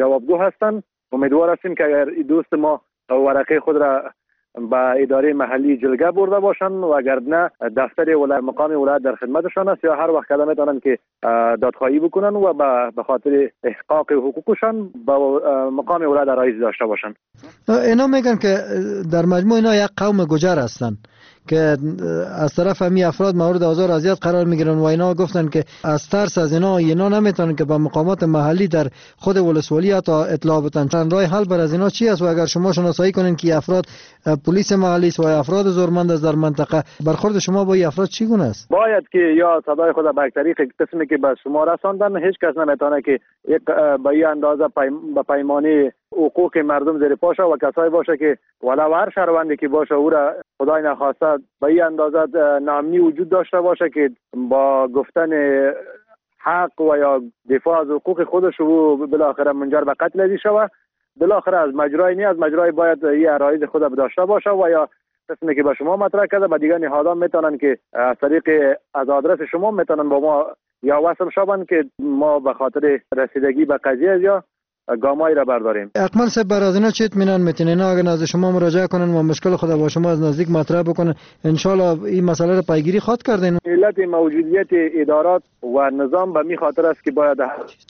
جوابگو هستند. امیدوار هستیم که اگر دوست ما ورقه خود را به اداره محلی جلگه برده باشند و اگر نه دفتر مقام ولایت در خدمتشان است یا هر وقت کلمه میتونن که دادخواهی بکنن و به خاطر احقاق حقوقشان به مقام ولایت رایز داشته باشند. اینا میگن که در مجموع اینا یک قوم گوجر هستند که از طرف همی افراد مورد آزار و اذیت قرار میگیرن و اینا گفتن که از ترس از اینا نمیتونن که به مقامات محلی در خود ولسوالی تا اطلاع بدن. راه حل بر از اینا چی است و اگر شما شناسایی کنین که افراد پلیس محلی است و افراد زورمند از در منطقه، برخورد شما با این افراد چگونه است؟ باید که یا صدای خود به طریق قسمی که به شما رساندن، هیچ کس نمیتونه که یک به این اندازه به پیمانه حقوق مردم زیر پاشه و کسایی باشه که ولو هر شهروندی که باشه او را خدای نخواسته به این اندازه ناامنی وجود داشته باشه که با گفتن حق و یا دفاع از حقوق خودش و بالاخره منجر به قتل شود. بالاخره از مجرای باید این عرایض خود داشته باشه و یا قسمی که به شما مطرح کرده به دیگر نهادان میتونن که از طریق از آدرس شما میتونن با ما یا وصل شوند که ما به خاطر رسیدگی به قضیه یا گامایی را برداریم. اکمل صاحب بر از اینا چه اطمینان میتونین اگر از شما مراجعه کنن و مشکل خود با شما از نزدیک مطرح بکنن ان شاء الله این مسئله را پیگیری خواهد کردین؟ علت موجودیت ادارات و نظام به می خاطر است که باید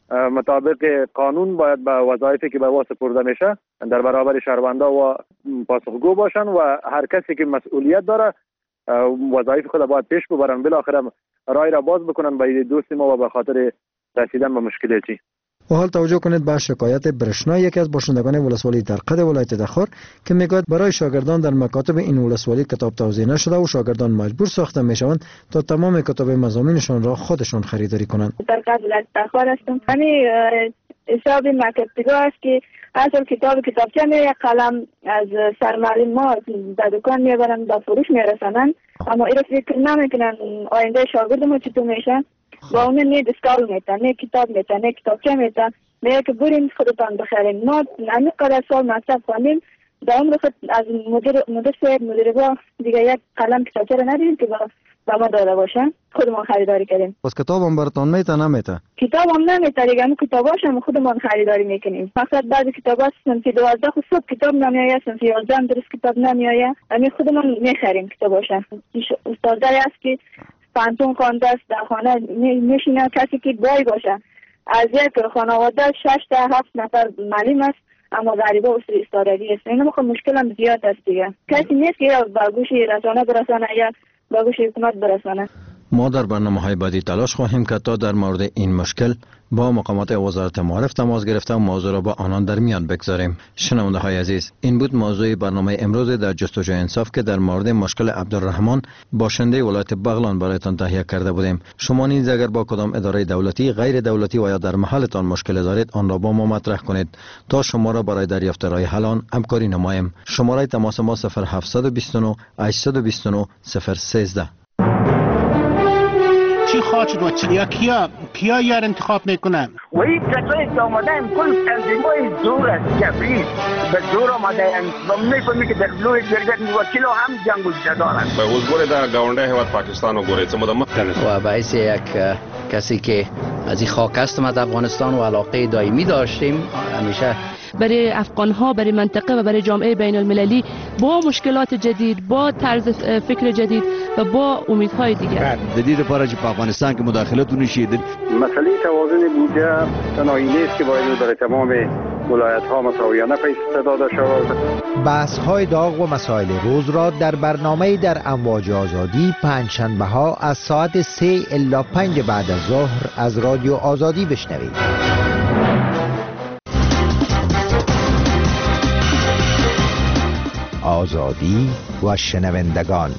مطابق قانون باید به وظایفی که به واسه سپرده میشه در برابر شهروندا و پاسخگو باشن و هر کسی که مسئولیت داره وظایف خود باید پیش ببرن، بالاخره راه را باز بکنن به دوست ما و به خاطر رسیدن به مشکلاتی. و حال توجه کنید به شکایت برشنا یکی از باشندگان ولسوالی در قد ولایت دخار که میگوید برای شاگردان در مکاتب این ولسوالی کتاب توزیع نشده و شاگردان مجبور ساخته میشوند تا تمام کتاب مضامینشان را خودشان خریداری کنند. در قد ولایت دخار هستم. یعنی حساب مکتبگاه است که اصل کتابچه یک قلم از سرمعلم ما در دکان میبرن با فروش میرسانن، اما این فکر نمیکنن آینده شاگرد ما چطور میشن. با اون نه دستگاه میتن، نه کتاب میتن، نه کتابچه میتن، میگه که برین خودتان بخرین. ما همین قدر سال مکتب خوانیم در عمر خود از مدیر با دیگه یک قلم کتابچه رو ندیدیم که با ما داده باشن، خودمان خریداری کردیم. پس کتاب هم براتون میتن نمیتن؟ کتاب هم نمیتن دیگه، همون کتاباش هم خودمان خریداری میکنیم. مقصد بعضی کتابا صنف 12 خود صبح کتاب نمیآید، صنف 11 هم درست کتاب نمیآید، همین خودمان میخریم کتاباش. استادی است که پانتون خوانده است در خانه میشینه، کسی که بای باشه از یک خانواده 6 تا 7 نفر معلم است اما غریبه و استادگی است. این موقع مشکل هم زیاد است دیگه، کسی نیست که با گوش رسانه برسانه یا با گوش حکومت برسانه. ما در برنامه‌های بعدی تلاش خواهیم کرد تا در مورد این مشکل با مقامات وزارت معارف تماس گرفته و موضوع را با آنان در میان بگذاریم. شنونده‌های عزیز، این بود موضوع برنامه امروز در جستجوی انصاف که در مورد مشکل عبدالرحمن باشنده ولایت بغلان برایتان تهیه کرده بودیم. شما نیز اگر با کدام اداره دولتی، غیر دولتی و یا در محلتان مشکل دارید آن را با ما مطرح کنید تا شما را برای دریافت راه حل آن همکاری نماییم. شماره تماس ما 0729 829 013. چی خواهد شد و چی کیا یار انتخاب میکنن؟ و این کسایی که آمده هم کل تنظیمای زور است، جبری به زور آمده هم و میفهمی که در لوی جرگت وکیل هم جنگ و جدال است. به وزگوری در گاونده هیواد پاکستان و گوری و باعث یک کسی که از این خاک هستم از افغانستان و علاقه دائمی داشتیم همیشه برای افغان‌ها، برای منطقه و برای جامعه بین المللی با مشکلات جدید، با طرز فکر جدید و با امیدهای دیگر. جدید پارچ په افغانستان کې مداخلت ونشي. مسئله توازن بودجه تنهایی نیست که باید برای تمام ولایت‌ها مساویانه پیش داده شود. بحث‌های داغ و مسائل روز را در برنامه در امواج آزادی پنجشنبه‌ها از ساعت 3 الی 5 بعد از ظهر از رادیو آزادی بشنوید. آزادی و شنوندگان.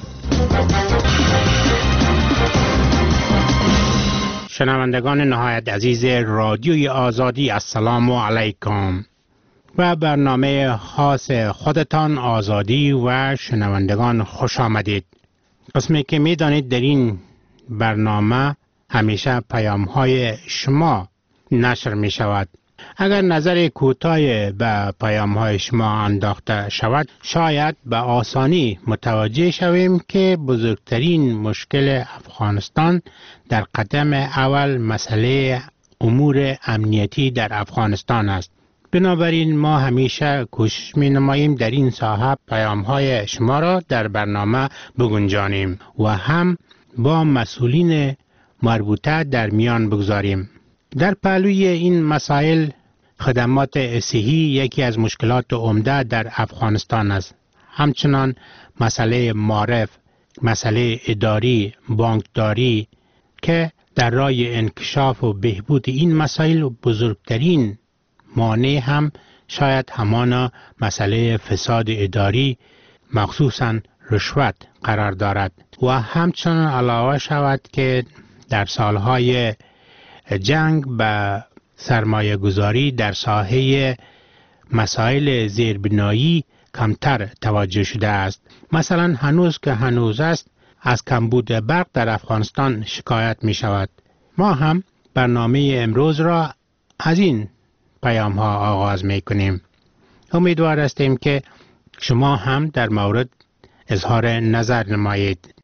شنوندگان نهایت عزیز رادیوی آزادی، السلام علیکم و برنامه خاص خودتان آزادی و شنوندگان خوش آمدید. قسمی که می دانید در این برنامه همیشه پیام های شما نشر می شود. اگر نظر کوتاه به پیام های شما انداخته شود شاید به آسانی متوجه شویم که بزرگترین مشکل افغانستان در قدم اول مسئله امور امنیتی در افغانستان است. بنابراین ما همیشه کوشش می نماییم در این ساحه پیام های شما را در برنامه بگنجانیم و هم با مسئولین مربوطه در میان بگذاریم. در پهلوی این مسائل خدمات صحی یکی از مشکلات عمده در افغانستان است. همچنان مسئله معارف، مسئله اداری، بانکداری که در راه انکشاف و بهبود این مسائل بزرگترین مانع هم شاید همان مسئله فساد اداری مخصوصاً رشوت قرار دارد و همچنان علاوه شود که در سالهای جنگ به سرمایه گذاری در ساحه مسائل زیربنایی کمتر توجه شده است. مثلا هنوز است از کمبود برق در افغانستان شکایت می شود. ما هم برنامه امروز را از این پیام ها آغاز می کنیم. امیدوار هستیم که شما هم در مورد اظهار نظر نمایید.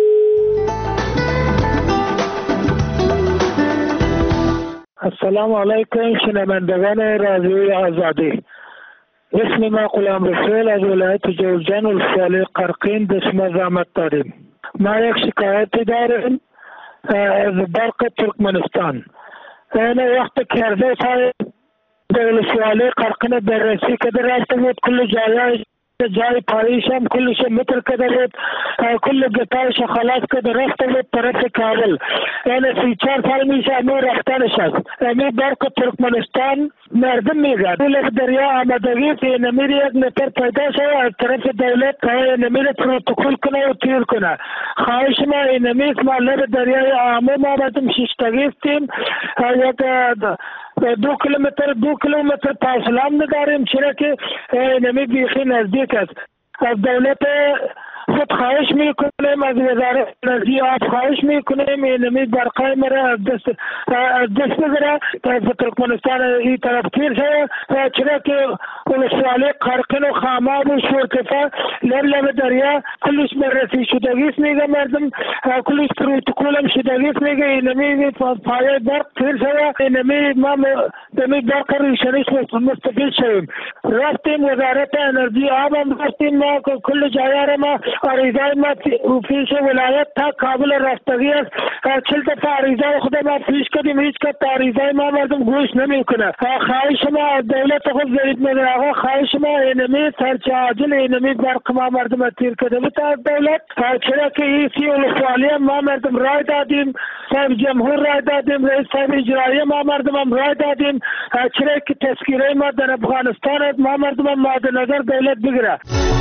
السلام علیکم شنوندگان رادیوی آزادی. اسم ما غلام رسول از ولایت جوزجان ولسوالی قرقین به شما زحمت داریم. ما یک شکایتی داریم از برق ترکمنستان. این وقت کرده صاحب ولسوالی قرقین بررسی کده رفته بود، کل جای پاییش هم کلش متر کده بود، کل گتایش خلاص کده رفته بود طرف کابل. این 3-4 سال میشه امی رفتنش است. امی برق ترکمنستان مردم میگه دولت دریا آمدگی که نمیری یک متر پیدا شد از طرف دولت که نمیره پروتکل کنه و تیر کنه. خواهش ما اینمیست ما لب دریای آمو ما بازم ششتگیستیم، یک 2 کیلومتر فاصله هم نداریم، چرا که اینمی بیخی نزدیک است. از دولت خود خواهش میکنیم، از وزارت انرژی آب خواهش میکنیم اینمی برقای مرا از دست بگیره تا ترکمنستان این طرف تیر شده، چرا که ولسوالی قرقین و خاماب و شورکفه لب دریا کلش بررسی شدگیست میگه، مردم کلش پروتکول هم شدگیست میگه، اینمی پایه برق تیر شده، اینمی ما دمی برق ریشنیش مستفید شویم. رفتیم وزارت انرژی آب هم رفتیم، ما کل جایه ما عریضه ما پیش ولایت تا کابل رفتگی است. 40 دفعه عریضه خود ما پیش کردیم، هیچ که عریضه ما مردم گوش نمیکنه. خواهش ما دولت خود ضریب میگه آقا خواهش ما اینمی سرچه عاجل اینمی برق ما مردم تیر کرده بود از دولت، چرا که این سی ولسوالی ما مردم رای دادیم، صاحب جمهور رای دادیم، رئیس صاحب اجرایی ما مردم هم رای دادیم، چرا که تذکیره ما در افغانستان ما مردم هم مد نظر دولت بگیره.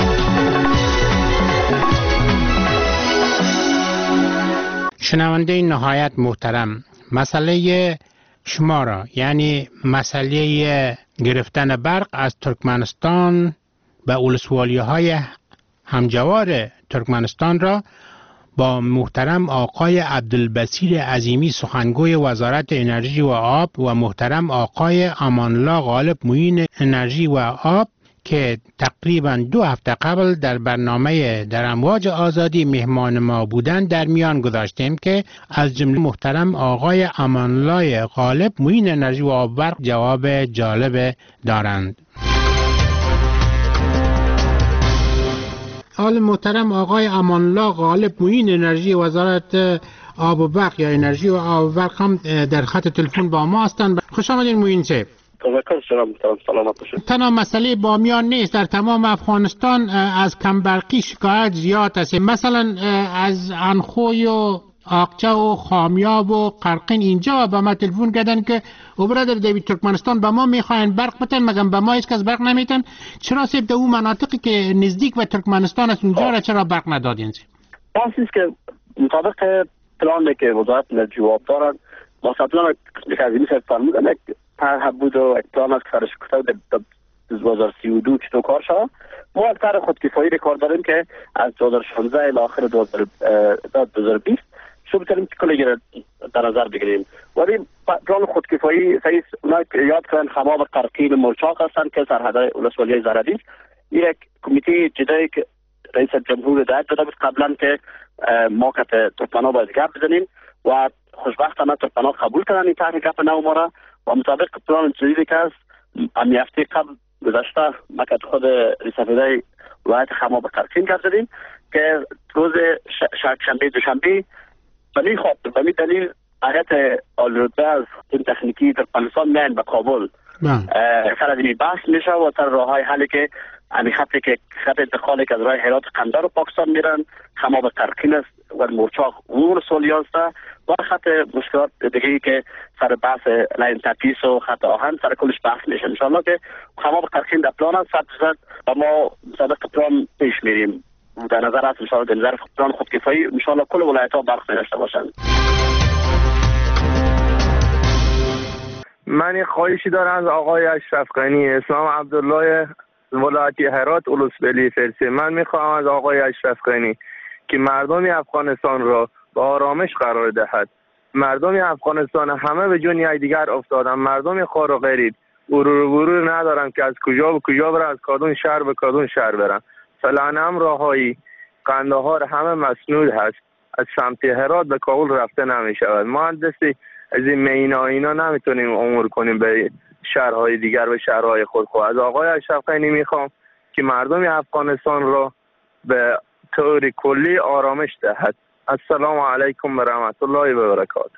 شنونده نهایت محترم، مسئله شما را یعنی مسئله گرفتن برق از ترکمنستان به ولسوالی‌های همجوار ترکمنستان را با محترم آقای عبدالبصیر عظیمی سخنگوی وزارت انرژی و آب و محترم آقای امان‌الله غالب معین انرژی و آب که تقریبا 2 هفته قبل در برنامه در امواج آزادی مهمان ما بودند در میان گذاشتیم که از جمله محترم آقای امان‌الله غالب معین انرژی و آب برق جواب جالب دارند. حال محترم آقای امان‌الله غالب معین انرژی وزارت آب و برق یا انرژی و آب و برق هم در خط تلفن با ما هستند. خوش آمدین معین صاحب. تنها مسئله بامیان نیست، در تمام افغانستان از کمبرقی شکایت زیاد است. مثلا از انخوی و آقچه و خامیاب و قرقین اینجا به ما تلفن کردن که او برادر دیوید ترکمنستان به ما میخواین برق بتن، مگم به ما هیچ کس برق نمیتن. چرا سیب در اون مناطقی که نزدیک به ترکمنستان است اونجا را چرا برق ندادین؟ بحثی است که مطابق پلانی که وزارت انرژی و آب دارد مصادلان کاظمی صاحب فرمودن طرح بود و اقدام است که سرش گفته در 2032 چطور کار شد. ما از طرح خودکفایی کار داریم که از 2016 الی آخر 2020 شروع کردیم که کلی در نظر بگیریم. ولی پلان خودکفایی صحیح اونا یاد کردن خماب قرقین مرچاق هستند که سرحد ولسوالی زرادی یک کمیته جدایی که رئیس جمهور هدایت داده بود قبلا که ما که ترکمن‌ها باید گپ بزنیم و خوشبختانه ترکمن‌ها قبول کردن این طرح گپ نو ما را و مطابق پلان جدیدی که است امی هفته قبل گذشته مکت خود ریسافیدای ولایت خماب قرقین کردیم که روز شنبه دوشنبه به می دلیل هیئت عالی‌رتبه از تیم تکنیکی ترکمنستان میان به کابل سر از بحث میشه و سر راههای حلی که امی خط انتقالی که از راه هرات قندار و پاکستان میرن خماب قرقین است و مورچاق غور سولیان است و خط مشکلات دیگه که سر بحث لاین تپیس و خط آهن سر کلش بحث میشه انشاءالله که خماب قرقین در پلان است 100% و ما صادق پلان پیش میریم در نظر است انشاءالله در نظر پلان خودکفایی انشاءالله کل ولایت ها برخ داشته باشند. من خواهشی دارم از آقای اشرف غنی اسلام عبدالله ولایت هرات اولوسبلی فرسی. من میخواهم از آقای اشرف غنی که مردم افغانستان را به آرامش قرار دهد. مردم افغانستان همه به جون یکدیگر افتادن. مردم خوار و غریب غرور ندارن که از کجا به کجا برن، از کدوم شهر به کدوم شهر برن. فلانم راههایی قندهار همه مسنود هست، از سمت هرات به کابل رفته نمی شود. ما دستی از این اینا نمیتونیم امور کنیم به شهرهای دیگر و شهرهای خود. از آقای اشرف غنی میخوام که مردم افغانستان را به طور کلی آرامش دهد. السلام علیکم و رحمت الله و برکاته.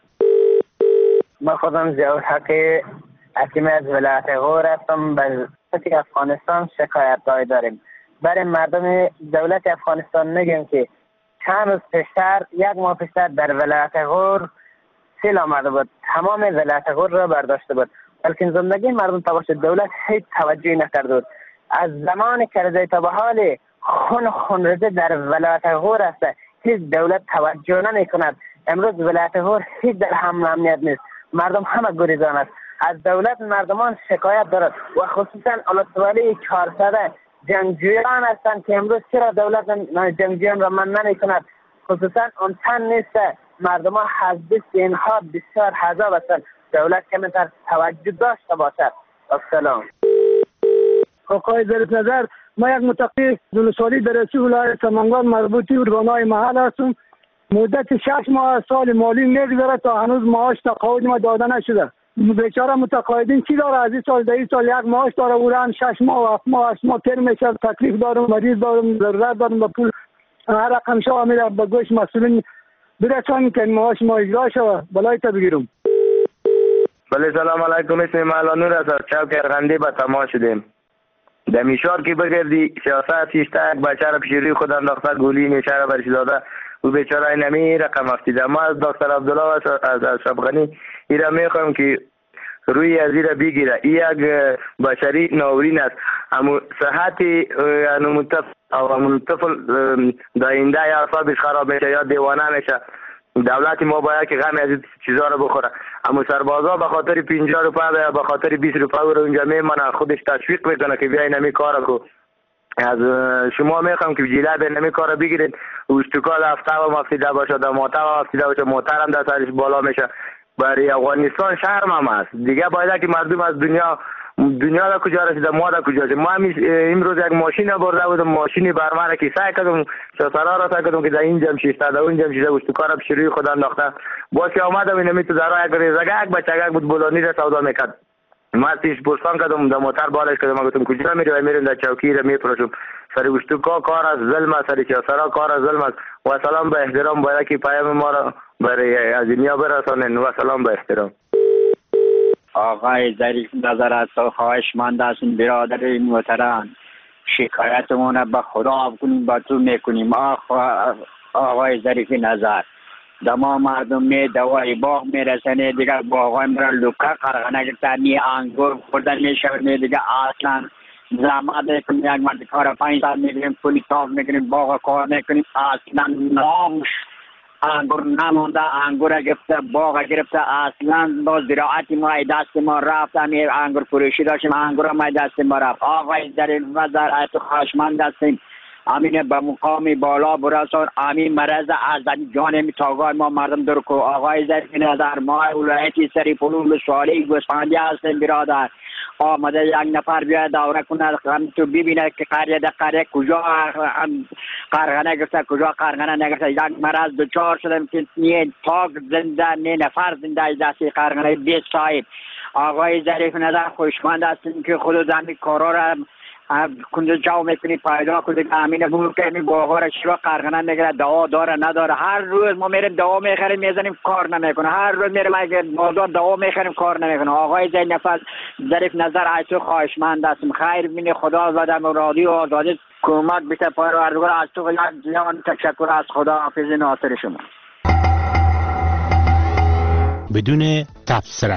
من خودم ضیاء الحق حکیم از ولایت غور هستم. به افغانستان شکایت داریم. برای مردم دولت افغانستان میگیم که چند روز پیشتر، یک ماه پیشتر در ولایت غور سیل آمده بود، تمام ولایت غور را برداشته بود، بلکه زندگی مردم توسط دولت هیچ توجهی نکرده بود. از زمان کرده تا به حال خون ریزی در ولایت غور است، هیچ دولت توجه نمی کند. امروز ولایت غور هیچ در امنیت نیست، مردم همه گریزان است. از دولت مردمان شکایت دارد و خصوصا ولسوالی 400 جنگجویان هستند که امروز چرا دولت جنگجویان را من نمی کند. خصوصا اون تن نیست، مردم ها حزبیست اینها بسیار حذاب هستند. دولت کمتر توجه داشته باشد. السلام. آقای ظریف نظر، ما یک متقی دولسالی در رئیس ولایت سمنگان مربوطی اربانای محل هستم. مدت 6 ماه سال مالی میگذره تا هنوز معاش تقاعد ما داده نشده. بیچاره متقاعدین چی داره؟ از این سال در این سال یک معاش داره ورن 6 ماه و 7 ماه 8 ماه تر میشه. تکلیف دارم، مریض دارم، ضرورت دارم به پول. هر رقم شو میره به گوش مسئولین برسان که معاش ما اجرا شود. بلای تا بگیرم. بله سلام علیکم. اسم مالانور است. چاو کرغنده به تماس شدیم. در میشار که بگردی سیاست یک بچه را پیش روی خود انداخته، گولی میشه را برش داده. او بیچاره این نمی رقم افتیده. ما از دکتر عبدالله و از اشرف غنی این را میخوایم که روی از این را بگیره. این یک بشری ناورین است. اما صحت طفل داینده یا اعصابش خراب میشه یا دیوانه میشه. دولت ما باید که غم از این چیزا رو بخوره. اما سربازا به خاطر 50 روپیه یا به خاطر 20 روپیه رو اونجا میمانه، خودش تشویق میکنه که بیاین نمی کارو کو. از شما میخوام که جیله به نمی کارو بگیرید. استکال هفته و مفتیده باشه، در موتر و مفتیده باشه، موتر هم در سرش بالا میشه. برای افغانستان شرم هم است دیگه. باید که مردم از دنیا در کجا رسیده، ما در کجا رسیده. ما امروز یک ماشین برده بودم، ماشینی برمانه که سعی کردم شسرا را سعی کردم که در این جمشید در اون جمشید استکارم شروع خودم انداخته. باز که آمدم اینمی تو درا یک ریزگک بچگک بود بلانی را سودا میکرد. ما پیش پرسان کردم، در موتر بالش کردم، گفتم کجا میری؟ و میرم در چوکی را میپرسم. سر استکا کار از ظلم است، سر شسرا کار از ظلم است. و سلام به احترام باید که پیام ما را برای از دنیا برسانن. و سلام به احترام. آقای ظریف نظر است و خواهشمند هستیم برادر محترم، شکایتمون به خدا کنیم، با تو میکنیم. آقای ظریف نظر دما مردم می دوای باغ میرسنه دیگه، باغای مرا لوکا قرغنه گرفتن، نی انگور خوردن میشود، نی دیگه اصلا زحمت کنیم. یک مرد کار 5 سال میگیریم، پولی کار میکنیم، باغ کار میکنیم، اصلا نامش انگور نمونده. انگور گرفته، باغ گرفته، اصلا با زراعتی ما دست ما رفت. همین انگور فروشی داشتیم، انگور ما دست ما رفت. آقای ظریف نظر ات خواهشمند هستیم امین به مقام بالا برسان، امین مرض از جانب تاگاه ما مردم در کو. آقای ظریف نظر ما ولایتی سری پلول سوالی گوسفندی هستیم برادر. آمده یک نفر بیاد دوره کنه تو ببینه که قریه کجا قرغنه گرفته کجا قرغنه نگرفته. یک مرض دچار شدم که نه تاگ زنده نه نفر زنده دستی قرغنه 20 صاحب. آقای ظریف نظر خوشمند هستیم که خود زمین کارا را کنده جا میکنی پیدا کنید امین بور که این باغا را چرا قرغنه میگیره دوا داره نداره. هر روز ما میریم دوا میخریم میزنیم کار نمیکنه. هر روز میریم اگه بازار دوا میخریم کار نمیکنه. آقای ظریف نظر عیسی خواهشمند هستیم خیر بینی خدا و در رادیو آزادی کمک بیشتر پروردگار از تو جان تشکر از خدا حافظ ناصر شما. بدون تفسیر.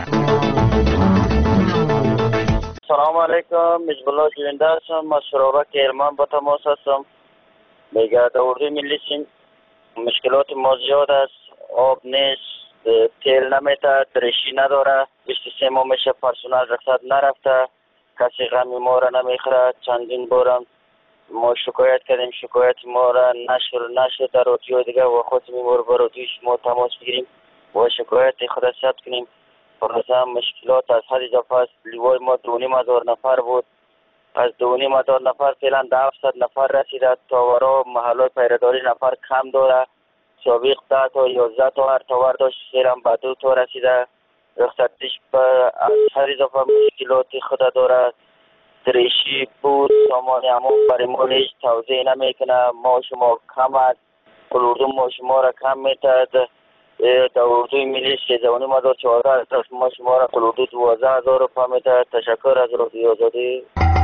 سلام علیکم، مجبولا جوینده هستم. ما سرورک علمان با تماس هستم. میگه در اردوی ملی سین مشکلات ما زیاد است. آب نیست، تیل نمیده، درشی نداره. 23 ماه میشه پرسونل رخصت نرفته، کسی غمی ما را نمیخوره. چندین بارم ما شکایت کردیم، شکایت ما را نشد در رادیو دیگه و خود میمور با رادیو شما تماس بگیریم و شکایت خود ثبت کنیم. مثلا مشکلات از حد اضافه است. لیوای ما 2,500 نفر بود، از 2,500 نفر فعلا 700 نفر رسیده. تاورا محلات پیرداری نفر کم داره. سابق 10 تا 11 تا هر تاور داشت، فعلا به 2 تا رسیده. رخصتیش از حد اضافه مشکلات خود داره. دریشی بود سامان همون برای ما هیچ توضیح نمیکنه. ما شما کم است، کلوردون ما شما را کم میتد. در اردوی ملی 13,514 ما شما را کلوردو 12,000 روپا میتد. تشکر از رادیو آزادی.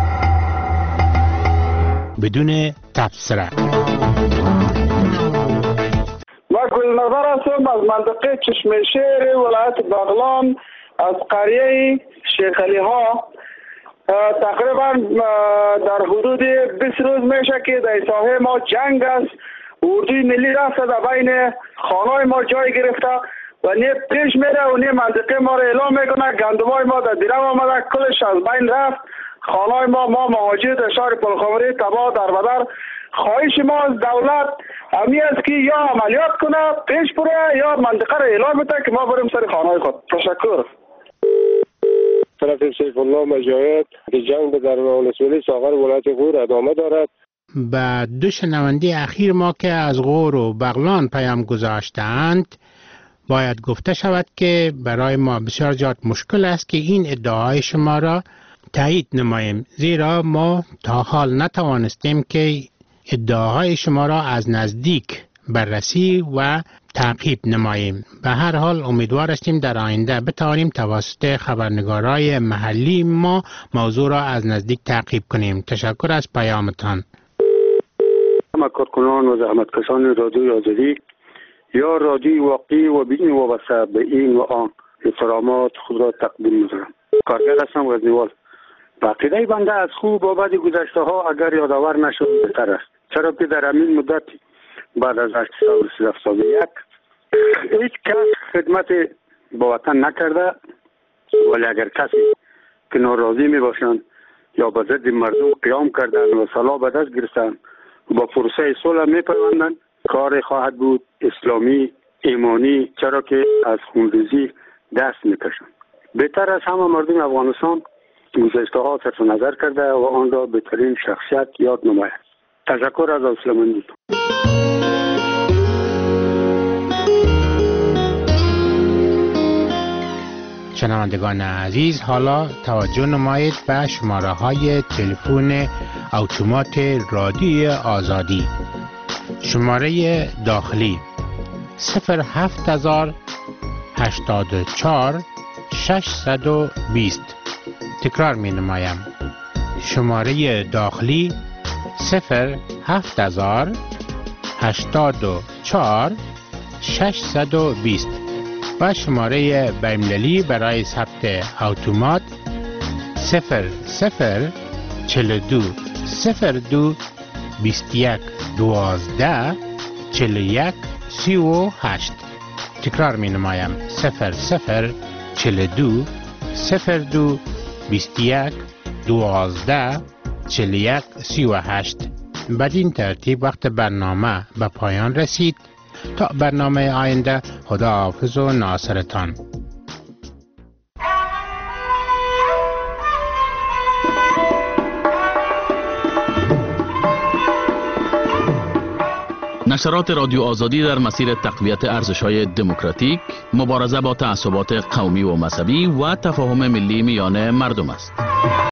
بدون تفسیر. ما گلنظر هستم از منطقه چشمه شیر ولایت بغلان از قریه شیخ علی ها. تقریبا در حدود 20 روز میشه که در ساحه ما جنگ است. اردوی ملی رفته در بین خانه ما جای گرفته و نه پیش میره و نه منطقه ما را اعلام میکنه. گندمای ما در دیرم آمده، کلش از بین رفت. خانه ما مهاجر در شهر پلخمری تباه در بدر. خواهش ما از دولت همی است که یا عملیات کنه پیش بره یا منطقه را اعلام بده که ما بریم سر خانه خود. تشکر. طرف سیف الله مجاهد که جنگ در ولسوالی ساغر ولایت غور ادامه دارد. و 2 شنونده اخیر ما که از غور و بغلان پیام گذاشتند باید گفته شود که برای ما بسیار زیاد مشکل است که این ادعای شما را تایید نماییم، زیرا ما تا حال نتوانستیم که ادعاهای شما را از نزدیک بررسی و تعقیب نماییم. به هر حال امیدوار هستیم در آینده بتوانیم توسط خبرنگارای محلی ما موضوع را از نزدیک تعقیب کنیم. تشکر از پیامتان. کارکنان و زحمتکشان رادیوی آزادی یا رادیوی واقعی و بین وابسته به این و آن احترامات خود را تقدیم می‌کنم. کارگر هستم غزنیوال. عقیده بنده از خوب و بد گذشته ها اگر یادآور نشد بهتر است، چرا که در همین مدت بعد از 831 هیچ کس خدمت با وطن نکرده، ولی اگر کسی که ناراضی می باشند یا به ضد مردم قیام کردن و سلاح به دست گرفتن با پروسه صلح می پیوندند، کار خواهد بود اسلامی ایمانی، چرا که از خونریزی دست میکشند. بهتر از همه مردم افغانستان گذشته ها صرف نظر کرده و آن را بهترین شخصیت یاد نماید. تشکر از حوصله‌مندی. شنوندگان عزیز، حالا توجه نمایید به شماره های تلفن اتومات رادیوی آزادی. شماره داخلی 07084 620. تکرار می نمایم. شماره داخلی 07084 620 و شماره بین‌المللی برای ثبت اتومات 0042 02 21 12 41 38. تکرار می نمایم 0042 02 21 12 41 38. بدین ترتیب وقت برنامه به پایان رسید. تا برنامه آینده، خداحافظ و ناصرتان. نشرات رادیو آزادی در مسیر تقویت ارزش‌های دموکراتیک، مبارزه با تعصبات قومی و مذهبی و تفاهم ملی میان مردم است.